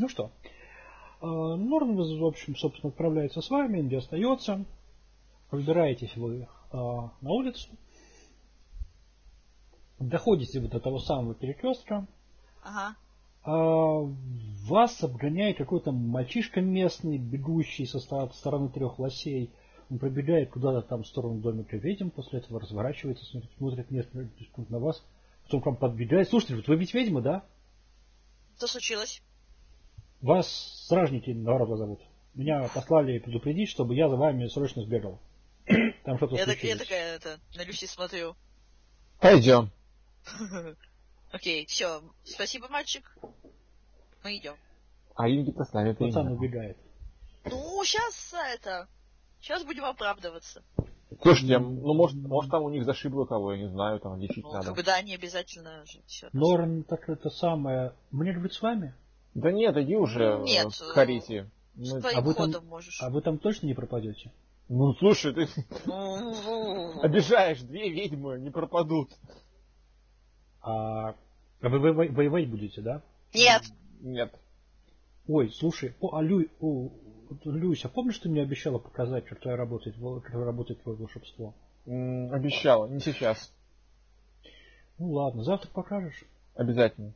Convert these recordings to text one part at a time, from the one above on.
Ну что, Норн, в общем, собственно, отправляется с вами, Инди остается. Выбираетесь вы на улицу. Доходите вы до того самого перекрестка. Ага. Вас обгоняет какой-то мальчишка местный, бегущий со стороны трех лосей. Он пробегает куда-то там в сторону домика ведьм, после этого разворачивается, смотрит несколько секунд на вас, потом к вам подбегает. Слушайте, вот вы ведь ведьмы, да? Что случилось? Вас стражники Наварова зовут. Меня послали предупредить, чтобы я за вами срочно сбегал. Там что-то случилось. Я такая, на Люси смотрю. Пойдем. Окей, все. Спасибо, мальчик. Мы идем. А Инги-то с нами Пацан принял. убегает. Ну, сейчас будем оправдываться. Слушайте, может там у них зашибло кого, я не знаю, там лечить надо. Как бы да, не обязательно же все. Норн, так это самое. Мне говорит с вами? Да нет, иди уже Нет, к Харите. своим ходом можешь. А вы там точно не пропадете? Ну, слушай, ты обижаешь, две ведьмы не пропадут. А вы воевать будете, да? Нет. Нет. Ой, слушай, Люся, помнишь, ты мне обещала показать, как работает твое волшебство? Обещала, не сейчас. Ну ладно, завтра покажешь. Обязательно.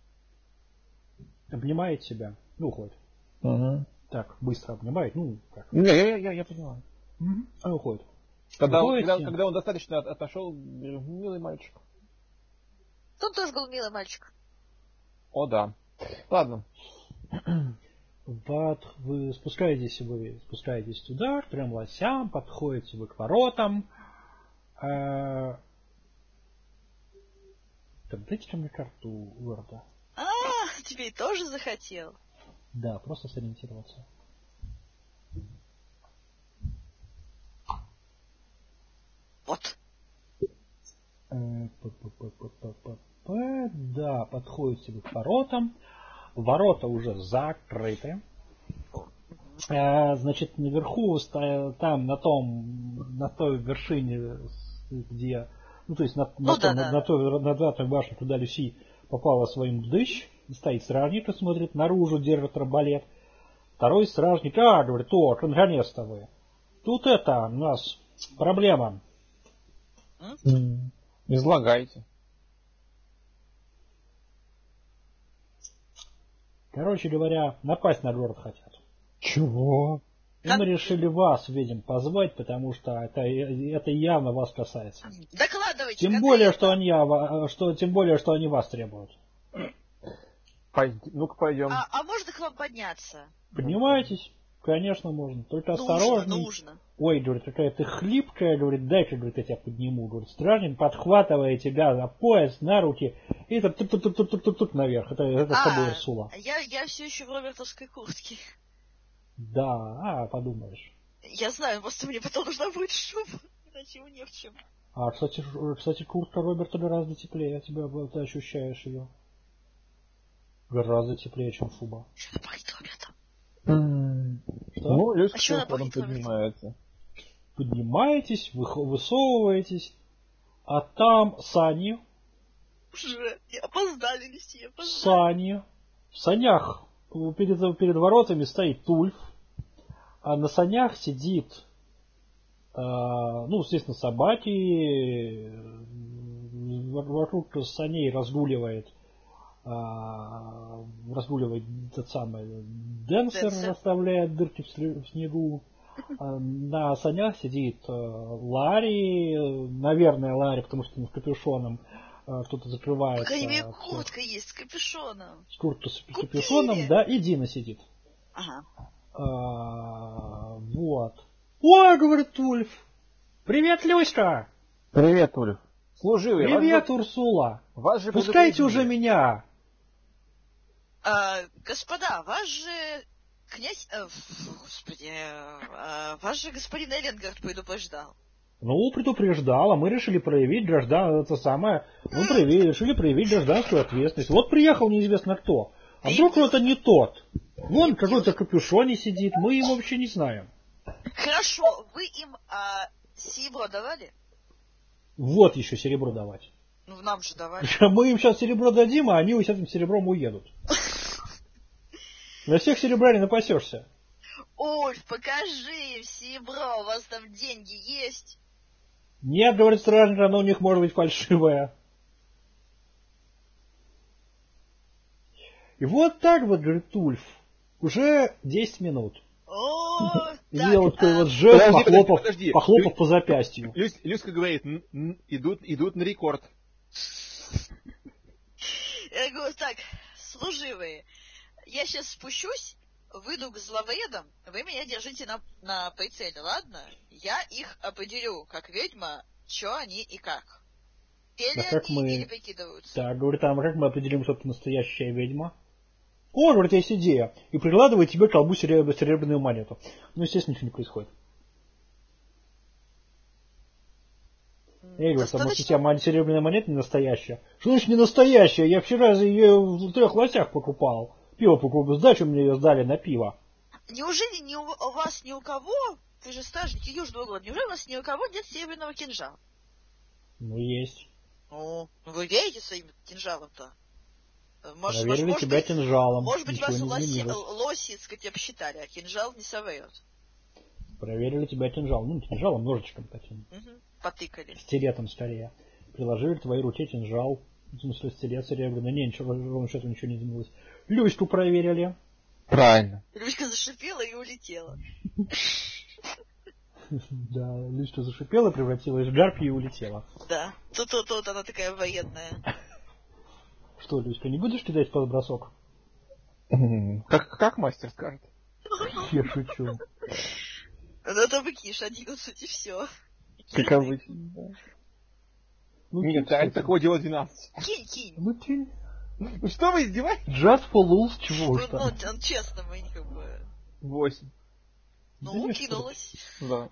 Обнимает себя, уходит. Угу. Так, быстро обнимает, как? Не, я понимаю. Уходит. Когда он достаточно отошел, милый мальчик. Тут тоже был милый мальчик. О, да. Ладно. Вы спускаетесь туда, к трем лосям, подходите вы к воротам. Так, дайте-ка мне карту города. Тебе тоже захотел? Да, просто сориентироваться. Вот. Да, подходите вы к воротам. Ворота уже закрыты. Значит, наверху, там, на той вершине, где, то есть на той башне, куда Люси попала своим дыщ, стоит стражник и смотрит наружу, держит арбалет. Второй стражник, говорит, наконец-то вы. Тут у нас проблема. Излагайте. Короче говоря, напасть на город хотят. Чего? И мы решили вас, ведьм, позвать, потому что это явно вас касается. Докладывайте. Тем более, что они вас требуют. Ну-ка пойдем. А можно к вам подняться? Поднимайтесь. Конечно, можно. Только осторожней. Нужно. Ой, говорит, какая ты хлипкая, говорит, дай-ка, говорит, я тебя подниму. Говорит, стражник подхватывает тебя за пояс, на руки, и тук наверх. Это с тобой Урсула. Я все еще в робертовской куртке. Да, подумаешь. Я знаю, просто мне потом нужна будет шуба, иначе не в чем. Кстати, куртка Роберта гораздо теплее, ты ощущаешь ее. Гораздо теплее, чем шуба. Что-то пахнет Робертом. Что? Ну, Люська поднимается. Поднимаетесь, высовываетесь, а там сани. Уже, опоздали, Люси, Сани. В санях перед воротами стоит Тульф, а на санях сидит, естественно, собаки, вокруг саней разгуливает тот самый Денсер, расставляет дырки в снегу. На санях сидит Ларри, наверное, Ларри, потому что он с капюшоном, кто-то закрывает. По крайней мере, куртка есть с капюшоном. Куртка с капюшоном, да, и Дина сидит. Ага. Вот. Ой, говорит Ульф. Привет, Люська. Привет, Ульф. Служивый. Привет, Урсула. Пускайте уже меня. Господа, ваш же князь... ваш же господин Элленгард предупреждал. Предупреждал, а мы решили проявить решили проявить гражданскую ответственность. Вот приехал неизвестно кто. А вдруг это не тот? Вон какой-то капюшоне сидит, мы его вообще не знаем. Хорошо, вы им серебро давали? Вот еще серебро давать. Ну, нам же давали. Мы им сейчас серебро дадим, а они с этим серебром уедут. На всех серебра не напасешься. Ульф, покажи им серебро, у вас там деньги есть? Нет, говорит стражник, оно у них может быть фальшивое. И вот так вот, говорит Ульф, уже 10 минут. О, сделал так, такой вот жест, подожди. похлопав по запястью. Люська говорит, идут на рекорд. Я говорю, так, служивые, я сейчас спущусь, выйду к зловредам, вы меня держите на прицеле, ладно? Я их определю, как ведьма, что они и как. Пели они или прикидываются? Так, говорит, а как мы определим, что ты настоящая ведьма? О, говорит, есть идея. И прикладывает тебе к колбу серебряную монету. Ну, естественно, ничего не происходит. Эй, говорит, а может у тебя серебряная монета не настоящая? Что значит не настоящая? Я вчера ее в 3 лосях покупал. Пиво покупал, сдачу мне ее сдали на пиво. Неужели у вас ни у кого, ты же стражник Южного города, неужели у вас ни у кого нет серебряного кинжала? Ну, есть. Ну, вы верите своим кинжалом-то? Проверили тебя кинжалом. Может быть, вас лоси, так сказать, обсчитали, а кинжал не соврет. Проверили тебя кинжалом. Ну, кинжалом, ножичком таким. Потыкали. Стилетом скорее. Приложили к твоей руке кинжал. В смысле, стилет серебряный. Не, ничего, ровно что-то ничего не изменилось. Люську проверили. Правильно. Люська зашипела и улетела. Да, Люська зашипела, превратилась в гарпию и улетела. Да, тут она такая военная. Что, Люська, не будешь кидать под бросок? Как мастер скажет? Я шучу. Ну, то выкинешь 11 и все. Как обычно, да. Ну, нет, а такое дело 12. Кинь. Ну, кинь. Ну, что вы издеваетесь? Just for lulz, чего уж там. Ну, честно, мы как бы... 8. Ну, да кинулась. Да.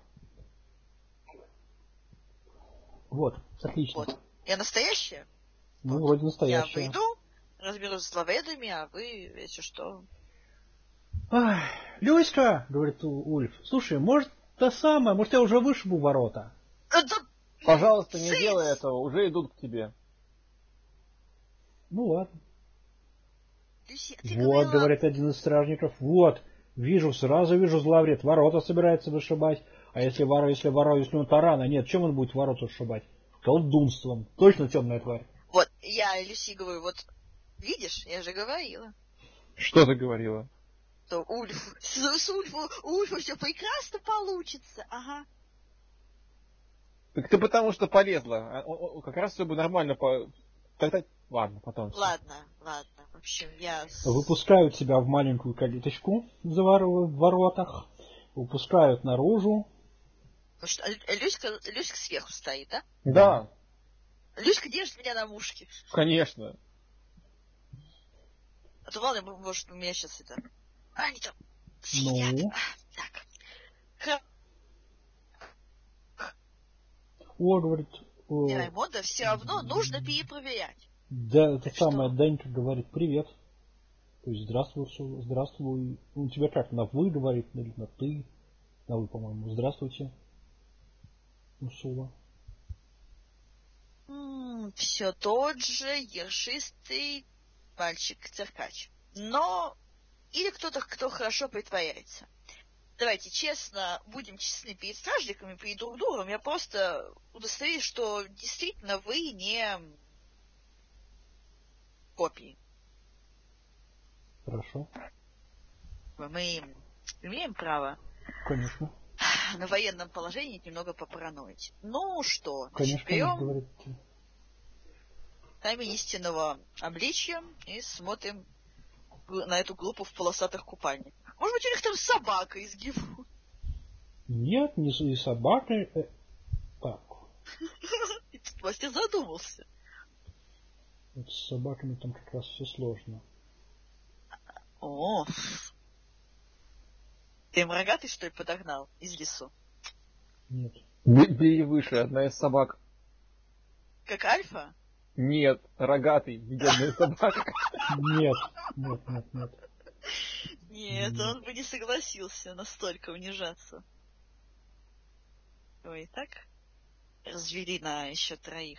Вот, отлично. Вот. Я настоящая? Ну, вроде настоящая. Я выйду, разберусь с зловредами, а вы, если что... Ах, Люська, говорит Ульф, слушай, может, та самая, может, я уже вышибу ворота? Пожалуйста, не делай этого, уже идут к тебе. Ну ладно. Люси, вот, говорит один из стражников, вот, сразу вижу зловред, ворота собирается вышибать. А если он тарана, нет, чем он будет ворота вышибать? Колдунством. Точно темная тварь. Вот, я Люси говорю, вот, видишь, я же говорила. Что ты говорила? Что с Ульфу все прекрасно получится, ага. Так ты потому что полезла. Как раз все бы нормально Тогда... Ладно, потом. Ладно. В общем, я... Выпускают тебя в маленькую калиточку в воротах. Выпускают наружу. Потому что Люська сверху стоит, да? Да. Люська держит меня на мушке. Конечно. А то ладно, может, у меня сейчас это... они там сидят. Ну? Так. О, говорит... Раймонда все равно нужно перепроверять. Да, это самое, Данька говорит, привет. То есть, здравствуй. У тебя как, на вы говорит, или на ты? На вы, по-моему. Здравствуйте. Урсула. Все тот же ершистый мальчик-циркач. Но... Или кто-то, кто хорошо притворяется. Давайте честно, будем честны перед стражниками, перед друг другом. Я просто удостоверюсь, что действительно вы не копии. Хорошо. Мы имеем право, конечно, на военном положении немного попараноить. Ну что, конечно, берем камень истинного обличья и смотрим на эту группу в полосатых купальниках. Может быть, у них там собака из Гифу? Нет, не собака. Так. И тут Вася задумался. Вот с собаками там как раз все сложно. О, ты им рогатый, что ли, подогнал из лесу? Нет. Бери выше, одна из собак. Как Альфа? Нет, рогатый, бедная собака. Нет. Нет, он бы не согласился настолько унижаться. Ой, так? Развели на еще 3.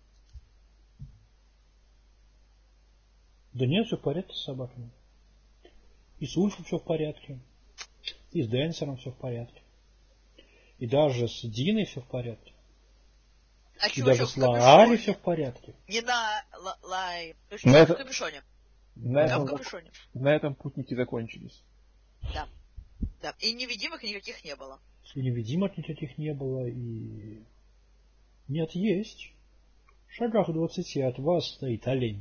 Да нет, все в порядке с собаками. И с Ульфом все в порядке. И с Денсером все в порядке. И даже с Диной все в порядке. И даже с Лаари все в порядке. Не на Лаари. В капюшоне. На этом путники закончились. Да. Да. И невидимок никаких не было. И невидимок никаких не было, и... Нет, есть. В шагах 20 от вас стоит олень.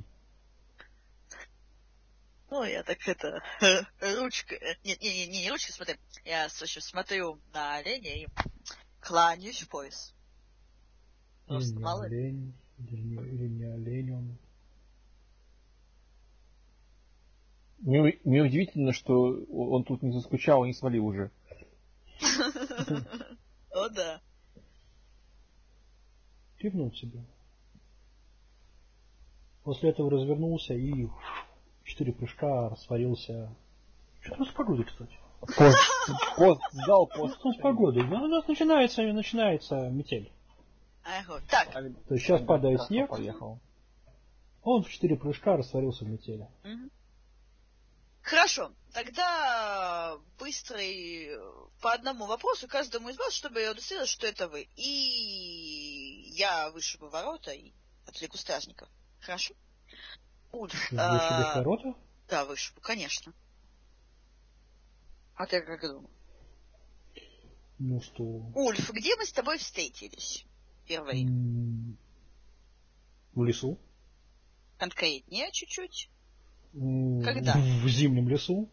Ну, я так ручка... Не ручка, смотри. Я смотрю на оленя и кланяюсь в пояс. Или не олень, или не олень он. Мне удивительно, что он тут не заскучал и не свалил уже. О, да. Кивнул себе. После этого развернулся и в 4 прыжка растворился. Что там с погодой, кстати? Пост. Что с погодой? У нас начинается метель. Ага, так. То есть сейчас падает снег. Он в 4 прыжка растворился в метели. Хорошо, тогда быстрый по одному вопросу каждому из вас, чтобы я удостоверилась, что это вы. И я вышибу ворота и отвлеку стражников. Хорошо? Ульф. Вышибешь ворота? Да, вышибу, конечно. А ты как думал? Ну что? Ульф, где мы с тобой встретились? Впервые. В лесу. Конкретнее чуть-чуть. Когда? В зимнем лесу.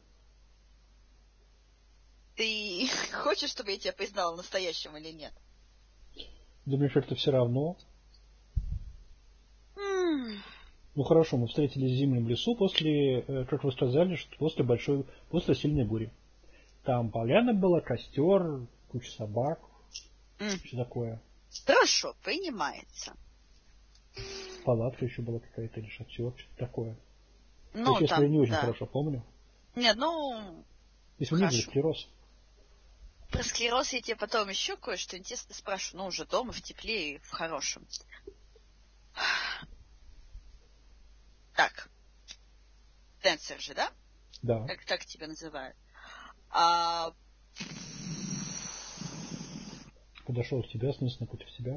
Ты хочешь, чтобы я тебя признала настоящим или нет? Думаешь, это все равно? Ну хорошо, мы встретились в зимнем лесу после, как вы сказали, что после сильной бури. Там поляна была, костер, куча собак, все такое. Хорошо, принимается. Палатка еще была какая-то, или шатер, что-то такое. Ну, я, честно, я не очень хорошо помню. Нет, ну... Если вы не видели склероз. Про склероз я тебе потом еще кое-что интересно спрошу. Ну, уже дома, в тепле и в хорошем. Так. Денсер же, да? Да. Как так тебя называют? Подошел к тебе, снес напротив себя.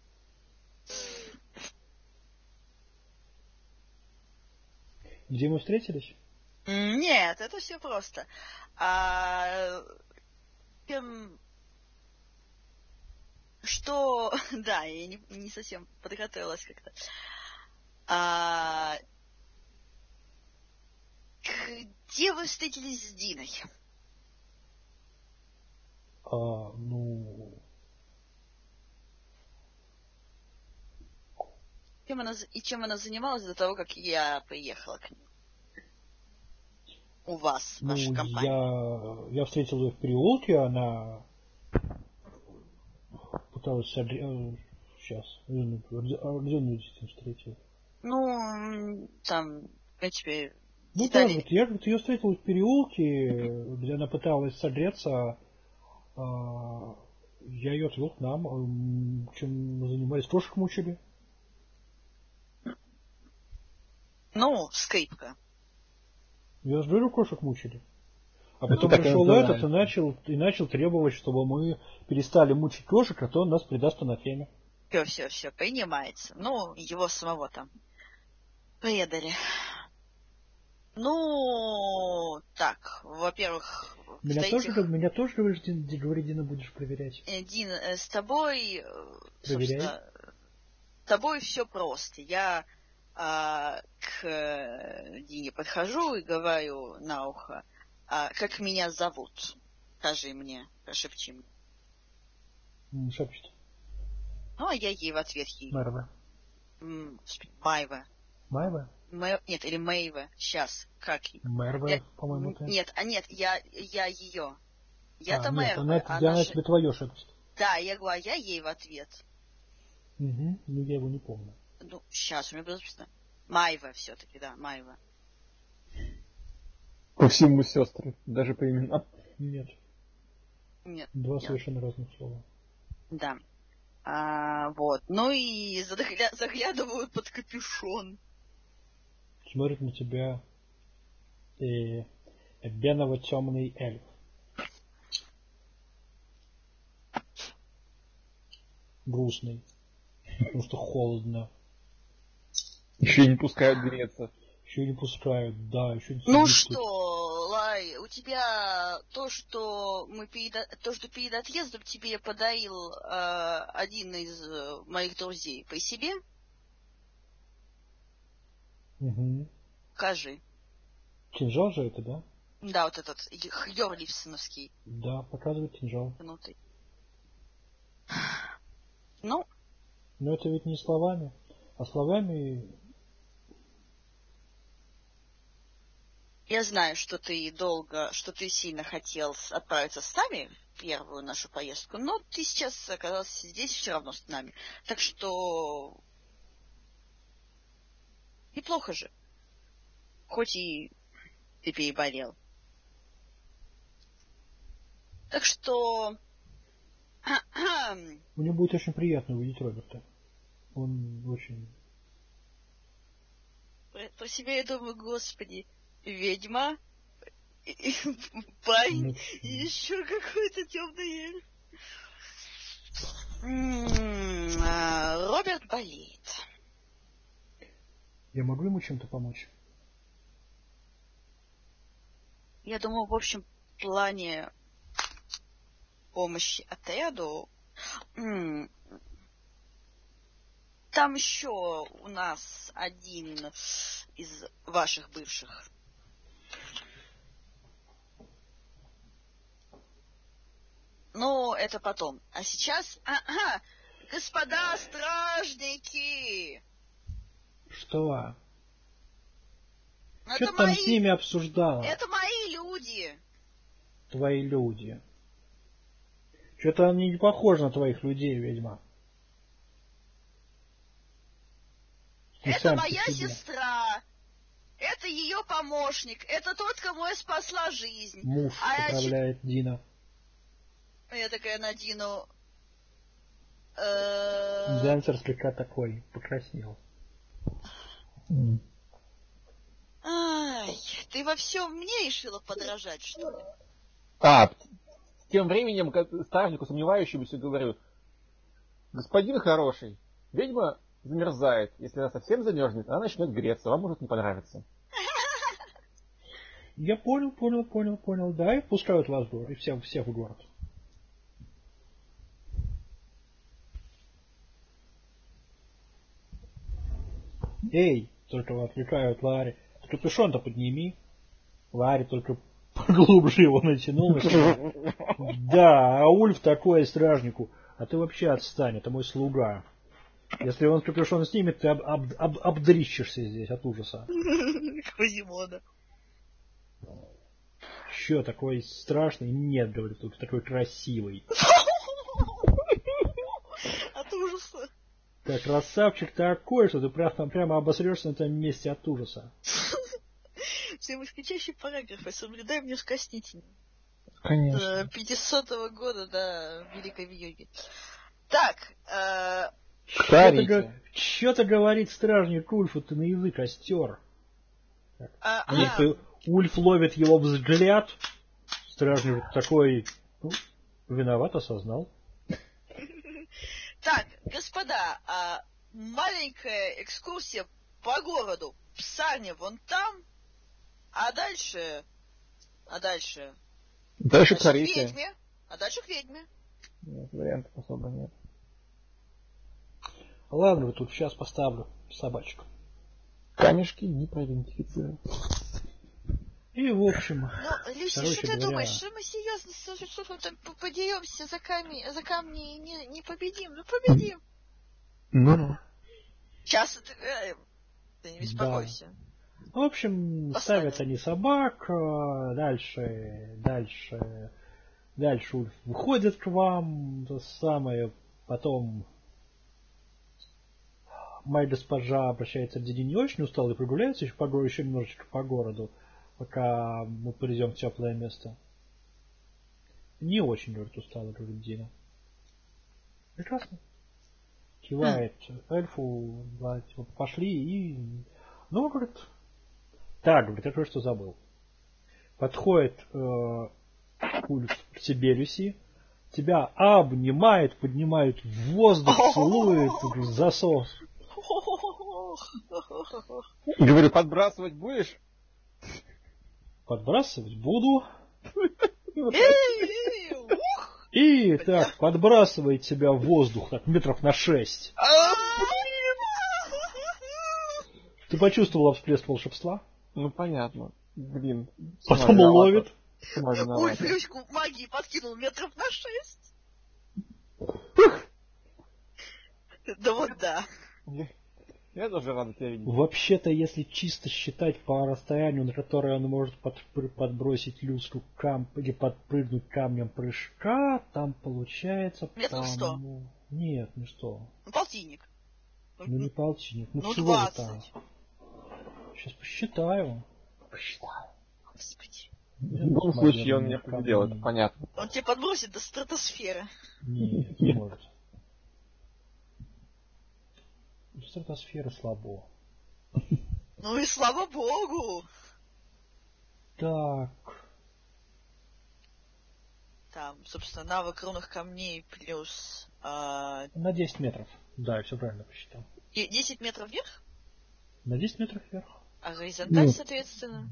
Где мы встретились? Нет, это все просто. Что... Да, я не совсем подготовилась как-то. Где вы встретились с Диной? Ну... Чем она занималась до того, как я приехала к ней? У вас, в вашей компании. Я встретил ее в переулке, она пыталась сейчас. Где он ее встретил? Ну, там, в принципе... Ну да, вот я ее встретил в переулке, где она пыталась согреться. Я ее отвел к нам. Чем мы занимались? Кошек мучили. Ну, скрипка. Я же говорю, кошек мучили. А потом пришел этот и начал требовать, чтобы мы перестали мучить кошек, а то он нас предаст анафеме. Все, принимается. Ну, его самого там предали. Ну, так, во-первых... Меня тоже, говоришь, Дина, будешь проверять? Дин, с тобой... Проверяй. С тобой все просто. Я к Дине подхожу и говорю на ухо, как меня зовут? Скажи мне, прошепчи мне. Шепчет. Ну, а я ей в ответ ей. Майва. Майва. Майва? Нет, или Мэйва. Сейчас. Как ей? Мерва, по-моему, ты. Нет, я ее. Я-то Мерва. Она тебе твое шепчет. Да, я говорю, я ей в ответ. Ну, я его не помню. Ну, сейчас, у меня было написано. Майва все-таки, да, Майва. По всему мы сестры, даже по именам. Нет. Два совершенно разных слова. Да. Вот. Ну и заглядывают под капюшон. Смотрят на тебя. Беново-темный эльф. Грустный. Потому что холодно. Еще не пускают греться. Еще не пускают, да, еще не. Ну что, Лай, у тебя то, что перед отъездом тебе подарил один из моих друзей при себе. Угу. Покажи. Кинжал же это, да? Да, вот этот Йорлифсоновский. Да, показывай кинжал. Ну. Но это ведь не словами. А словами... Я знаю, что ты сильно хотел отправиться с нами в первую нашу поездку, но ты сейчас оказался здесь все равно с нами. Так что... Неплохо же. Хоть и ты переболел. Так что... Мне будет очень приятно увидеть Роберта. Он очень... Про себя я думаю, господи, ведьма, парень, и еще какой-то темный эльф. Роберт болеет. Я могу ему чем-то помочь? Я думаю, в общем плане помощи отряду. Там еще у нас один из ваших бывших. Ну, это потом. А сейчас... Господа стражники! Что? Это что ты там с ними обсуждала? Это мои люди. Твои люди. Что-то они не похожи на твоих людей, ведьма. Это моя сестра. Это ее помощник. Это тот, кому я спасла жизнь. Муж управляет Дина. Я такая на Дину... Дэнсер слегка такой, покраснел. Ай, ты во всем мне решила подражать, что ли? Тем временем стражнику сомневающемуся говорю: господин хороший, ведьма замерзает. Если она совсем замерзнет, она начнет греться. Вам может не понравиться. Я понял. Да, и пускают вас в город, и всех в город. Эй, только отвлекают Ларри. Капюшон-то подними. Ларри только поглубже его натянул. Да, а Ульф такой стражнику. А ты вообще отстань, это мой слуга. Если он капюшон снимет, ты обдрищешься здесь от ужаса. Квазимода. Че, такой страшный? Нет, говорит, тут такой красивый. От ужаса. Так, красавчик такой, что ты прямо обосрешься на этом месте от ужаса. Все исключающие параграфы, соблюдаем нескостительно. Конечно. 500-го года, да, Великой Вьюги. Так, Что-то говорит стражник Ульфу, ты на язык остер. Ульф ловит его взгляд. Стражник такой, виноват, осознал. Так, господа, маленькая экскурсия по городу. Псарня вон там, а дальше к к ведьме. А дальше к ведьме. Нет, вариантов особо нет. Ладно, тут сейчас поставлю собачку. Камешки не проидентифицирую. И в общем... Ну, Люси, что ты думаешь, что мы серьезно что там подеремся за камни и не победим? Ну, победим. Ну. Сейчас ты не беспокойся. Да. В общем, ставят они собак, дальше Ульф выходит к вам, то самое, потом моя госпожа обращается к Дине не очень устала и прогуляется еще немножечко по городу, пока мы придем в теплое место. Не очень, говорит, устала, говорит Дина. Прекрасно. Кивает эльфу, типа, пошли и... Ну, говорит... Так, говорит, я кое-что забыл. подходит к тебе, Люси, тебя обнимает, поднимает в воздух, целует, засос. Говорю, подбрасывать будешь? Подбрасывать буду. И так подбрасывает тебя в воздух, так метров на 6. Ты почувствовал всплеск волшебства? Ну понятно. Блин. Потом ловит. Ульф ручку магии подкинул метров на 6. Да вот да. Я тоже рада тебя видеть. Вообще-то, если чисто считать по расстоянию, на которое он может подбросить люстру или подпрыгнуть камнем прыжка, там получается... Метров 100. Нет, не 100. Ну, полтинник. Ну не полтинник. Ну всего 20. Там. Сейчас посчитаю. Господи. В любом случае он меня победил, это понятно. Он тебя подбросит до стратосферы. Нет, не может. Стратосфера слабо. Ну и слава богу. Так. Там, собственно, навык рунных камней плюс... На 10 метров. Да, я все правильно посчитал. И 10 метров вверх? На 10 метров вверх. А горизонталь, соответственно?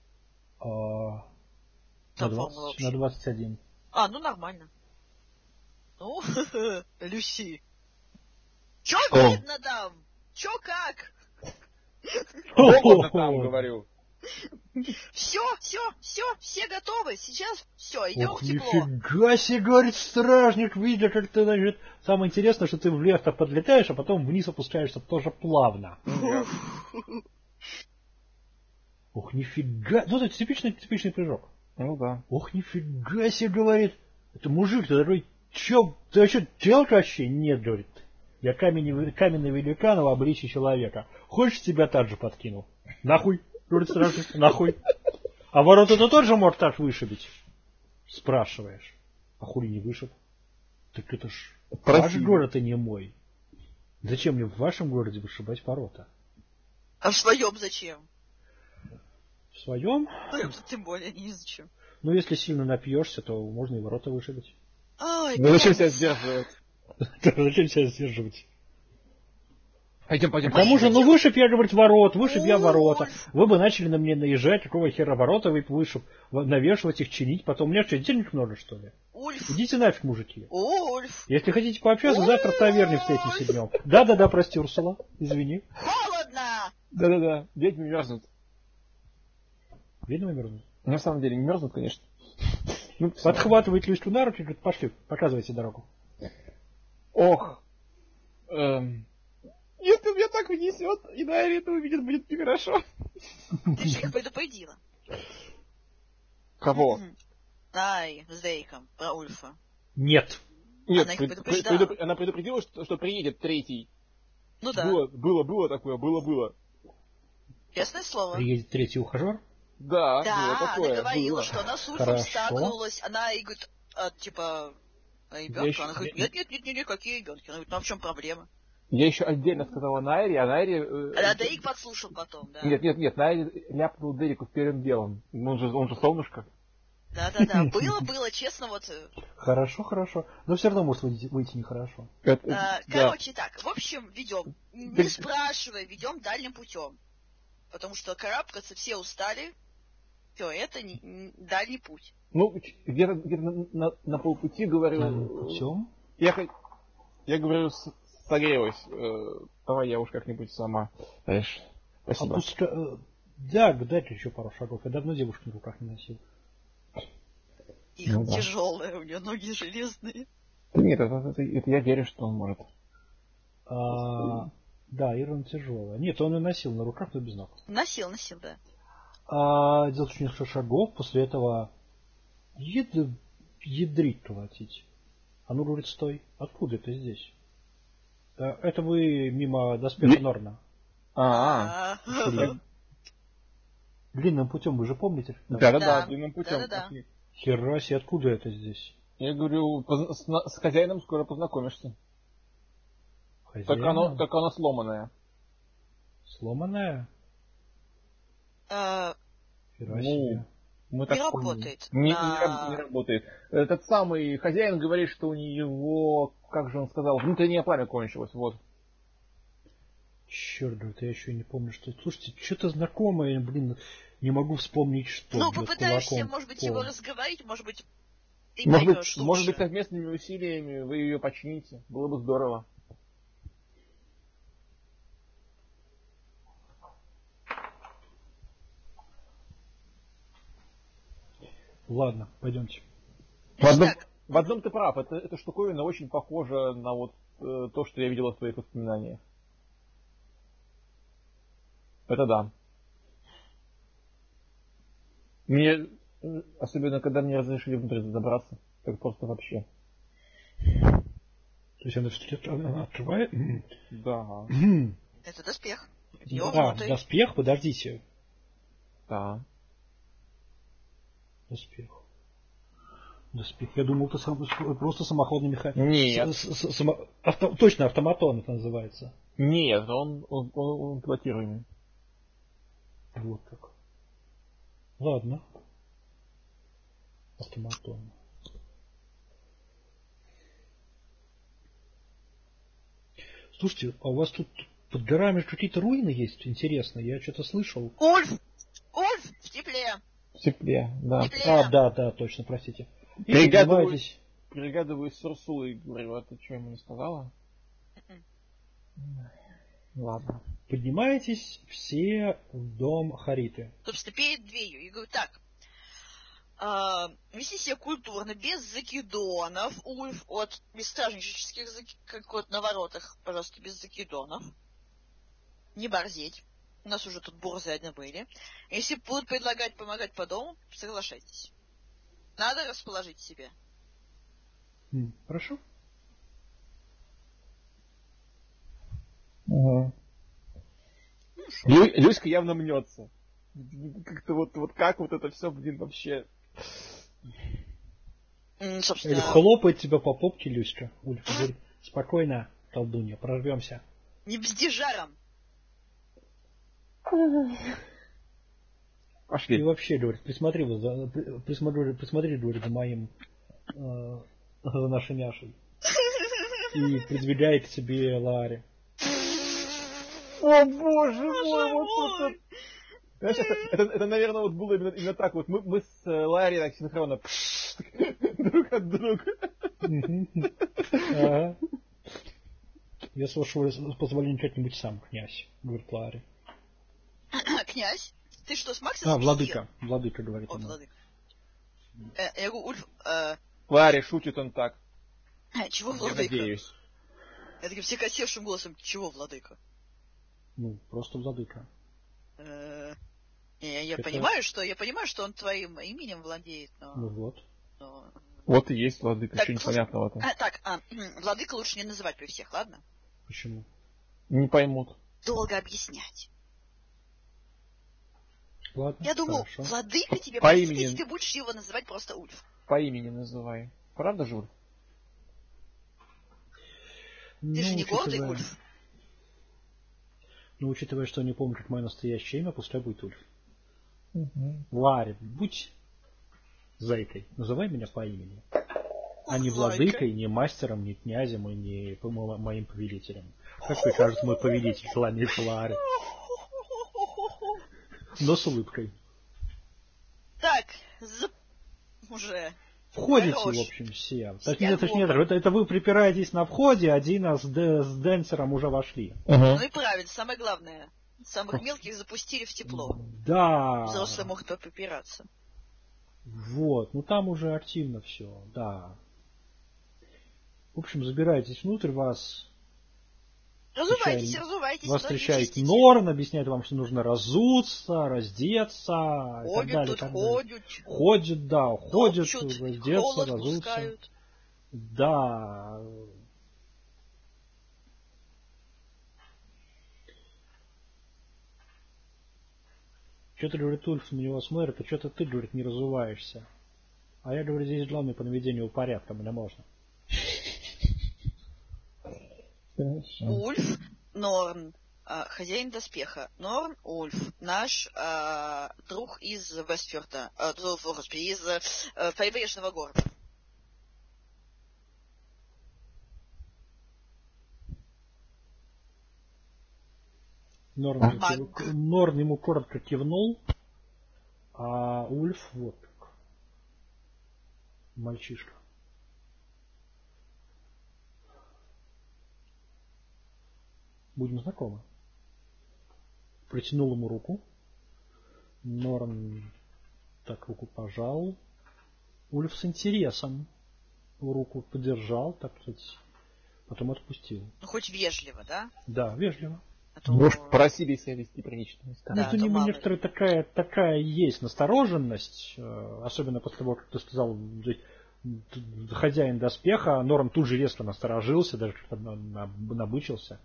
На 21. Ну нормально. Ну, Люси. Чё видно там? Чё как? Холодно там, говорю. Все готовы. Сейчас все, идем в тепло. Нифига себе, говорит стражник, видя, как ты, значит... Самое интересное, что ты в лес-то подлетаешь, а потом вниз опускаешься тоже плавно. Ох, нифига... Ну, это типичный прыжок. Ну да. Ох, нифига себе, говорит. Это мужик, ты такой, чё, ты вообще телка вообще? Нет, говорит. Я каменный великан в обличье человека. Хочешь, тебя так же подкину? Нахуй, говорит стражник, нахуй. А ворота ты тоже может так вышибить? Спрашиваешь. А хули не вышиб? Так это ж ваш город, а не мой. Зачем мне в вашем городе вышибать ворота? А в своем зачем? В своем? Тем более не зачем. Ну, если сильно напьешься, то можно и ворота вышибить. Ну зачем себя сдерживать? Зачем себя сдерживать? Пойдем. К тому же, вышиб я, говорит, ворот, вышиб я ворота. Вы бы начали на мне наезжать, какого хера ворота вы вышиб, навешивать их, чинить. Потом, у меня что, денег много, что ли? Ульф. Идите нафиг, мужики. Ульф. Если хотите пообщаться, завтра в таверне встретимся днем. Да, прости, Урсула, извини. Холодно! Да, ведьмы мерзнут. Ведьмы мерзнут? На самом деле не мерзнут, конечно. Подхватывает Люську на руки и говорит, пошли, показывайте дорогу. Ох. Если меня так унесет, и Найри это увидит, будет нехорошо. Ты же их предупредила. Кого? Ай, с Дейком, про Ульфа. Нет. Она их предупреждала. Она предупредила, что приедет третий. Ну да. Было такое, было. Честное слово. Приедет третий ухажер? Да, было такое. Она говорила, что она с Ульфом сталкивалась. Она и говорит, ребенка? Она говорит, нет, какие ребенки? Она говорит, ну а в чем проблема? Я еще отдельно сказала Найри, а Найри... А Дейк подслушал потом, да. Нет, Найри ляпнул Дереку первым делом. Он же солнышко. Да. Было, честно, вот... Хорошо. Но все равно может выйти нехорошо. Короче, так, в общем, ведем. Не спрашивай, ведем дальним путем. Потому что карабкаться все устали. Все, это дальний путь. Ну, где-то на полпути говорю... Дальним путем? Я говорю, согрелась. Давай я уж как-нибудь сама. Знаешь, спасибо. Да, дайте еще пару шагов. Я давно девушку на руках не носил. Их тяжелые, у нее ноги железные. Нет, это я верю, что он может. Да, Ирон тяжелая. Нет, он и носил на руках, но без ног. Носил, да. Делать несколько шагов, после этого ядрить колотить. А ну, говорит, стой. Откуда это здесь? Это вы мимо доспеха Норна. Длинным путем, вы же помните? Да, длинным путем. Да. Хера себе, откуда это здесь? Я говорю, с хозяином скоро познакомишься. Так она сломанная. Сломанная? Хера себе. Мы не работает. Не работает. Этот самый хозяин говорит, что у него, как же он сказал, внутреннее пламя кончилось. Вот. Черт, это я еще не помню, что... Слушайте, что-то знакомое, блин, не могу вспомнить, что... Ну, попытаешься, может быть, его разговорить, может быть, ты поймешь лучше. Может быть, совместными усилиями вы ее почините. Было бы здорово. Ладно, пойдемте. В одном ты прав. Эта штуковина очень похожа на вот то, что я видел в твоих воспоминаниях. Это да. Мне, особенно когда мне разрешили внутрь забраться, так просто вообще. То есть она открывает? Да. Это доспех. Доспех, подождите. Да. Доспех. Я думал, это просто самоходный механик. Нет. Точно, автоматон это называется. Нет, он пилотируемый. Вот как. Ладно. Автоматон. Слушайте, а у вас тут под горами какие-то руины есть? Интересно, я что-то слышал. Ульф, в тепле. В тепле, да. Да, точно, простите. Перегадываюсь с Урсулой и говорю, а ты что ему не сказала? Ладно. Поднимаетесь все в дом Хариты. Собственно, перед дверью. Я говорю, так, вести себя культурно, без закидонов, Ульф, без стражнических, как вот на воротах, пожалуйста, без закидонов. Не борзеть. У нас уже тут борзы одни были. Если будут предлагать помогать по дому, соглашайтесь. Надо расположить себя. Хорошо. Угу. Люська явно мнется. Как-то вот как вот это все, блин, вообще... Собственно... Хлопает тебя по попке Люська. Ульф говорит, спокойно, колдунья, прорвемся. Не бзди жаром. Пошли. И вообще, говорит, присмотри, говорит, за моим, за нашей Мяшей. И придвигает к себе Лааре. О, боже мой, вот это... Знаешь, это, наверное, вот было именно так. Вот мы с Ларри так синхронно друг от друга. Ага. Я, с вашего позволения, что-нибудь сам, князь, говорит Ларри. Князь? Ты что, с Максом владыка, говорит он. Владыка. Я говорю, Ульф... Ларри, шутит он так. Чего владыка? Я надеюсь. Я таким всекосевшим голосом, чего владыка? Ну, просто владыка. Я понимаю, что он твоим именем владеет, но... Ну вот. Вот и есть владыка, что непонятного-то. Владыка лучше не называть при всех, ладно? Почему? Не поймут. Долго объяснять. Ладно, я думал, хорошо. владыка тебе по имени... ты будешь его называть просто Ульф. По имени называй. Правда же, Ульф? Ты же не гордый Ульф. Ну, учитывая, что не помню, как мое настоящее имя, пускай будет Ульф. Ларри, будь зайкой. Называй меня по имени. А не владыкой, не мастером, не князем и не моим повелителем. Как прикажет мой повелитель, кланяется Ларри. Но с улыбкой. Так, уже... Входите, в общем, все. Точнее, это вы припираетесь на входе, один с Денсером уже вошли. Ну и правильно, самое главное. Самых мелких запустили в тепло. Да. Взрослые могут попираться. Вот, ну там уже активно все, да. В общем, забирайтесь внутрь, вас... Разувайтесь. Вас встречает Норн, объясняет вам, что нужно разуться, раздеться. Ходят, раздеться, разуться. Да. Что-то, говорит, Ульф на него смотрит, а что-то ты, говорит, не разуваешься. А я, говорю, здесь главное по наведению порядка, мне можно. Ульф, Норн, Хозяин доспеха. Норн Ульф, наш друг из Вестфьорда, господи, из Прибрежного города. Норн ему коротко кивнул, а Ульф вот мальчишка. Будем знакомы. Протянул ему руку. Норн так руку пожал. Ульф с интересом руку подержал, так сказать, потом отпустил. Ну, хоть вежливо, да? Да, вежливо. Может, просили себя вести прилично. Да, у него некоторая такая есть настороженность, особенно после того, как ты сказал, хозяин доспеха. Норн тут же резко насторожился, даже набычился.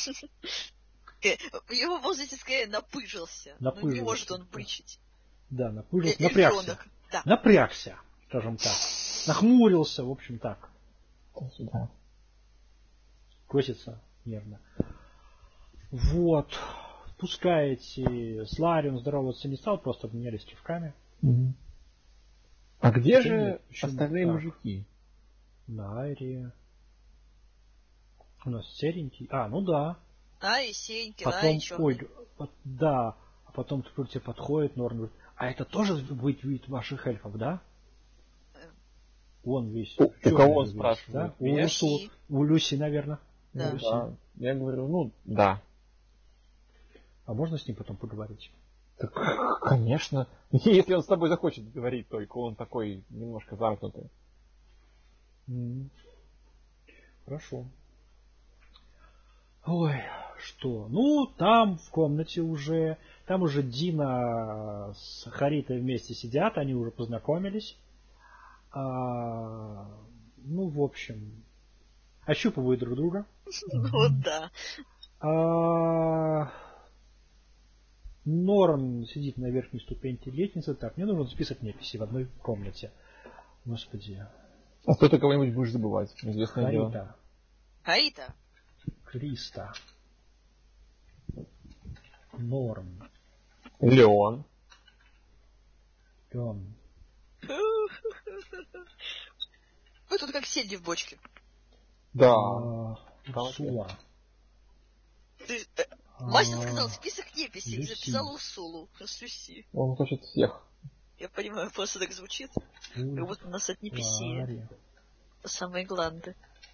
В его возрасте скорее напыжился. Ну, не может он бычить. Да, напыжился, напрягся. Да. Напрягся, скажем так. Нахмурился, в общем, так. Да. Косится нервно. Вот. Пускаете с Ларион здороваться не стал, просто обменялись кивками. Угу. А где же остальные мужики? На Айре. У нас серенький. Ну да. И серенький, потом, и черный. Да. А потом к тебе подходит Норн говорит, а это тоже будет вид ваших эльфов, да? Он весь. У кого он спрашивает? Да? У Люси, наверное. Да. Да. Я говорю, да. А можно с ним потом поговорить? Так, конечно. Если он с тобой захочет говорить, только он такой немножко замкнутый. Хорошо. Ой, что? Там в комнате уже, там уже Дина с Харитой вместе сидят, они уже познакомились. В общем, ощупывают друг друга. Да. Норн сидит на верхней ступеньке лестницы. Так, мне нужен список неписей в одной комнате. Господи. А кто ты кого-нибудь будешь забывать? Известное дело. Харита. Криста. Норн. Леон. Вы тут как сельди в бочке. Да. Урсула. Мастер сказал список неписей и записал Урсулу. Люси. Он хочет всех. Я понимаю, просто так звучит. Как будто у нас от неписей. По самые гланды.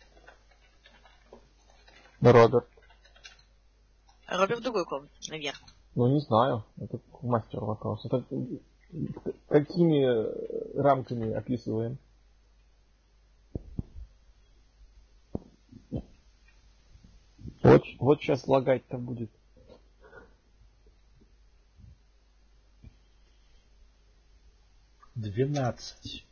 Роберт. Роберт в другой комнате, наверное. Не знаю. Это мастер вопрос. Это какими рамками описываем? Вот сейчас лагать-то будет. $12.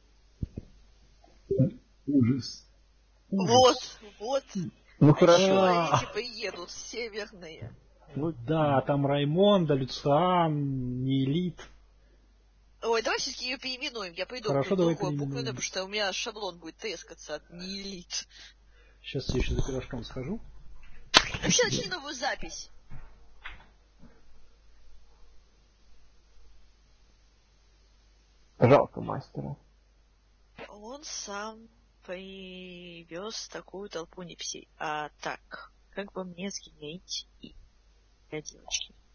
Ужас. Вот. Хорошо. Эти приедут, северные. Да, там Раймонда, Люциан, Неэлит. Ой, давай все-таки ее переименуем. Я приду к другой буквы, потому что у меня шаблон будет трескаться от Неэлит. Сейчас я еще за пирожком схожу. Вообще начни новую запись. Жалко мастера. Он сам привез такую толпу неписей. Так, как бы мне сгенерить и для девочки.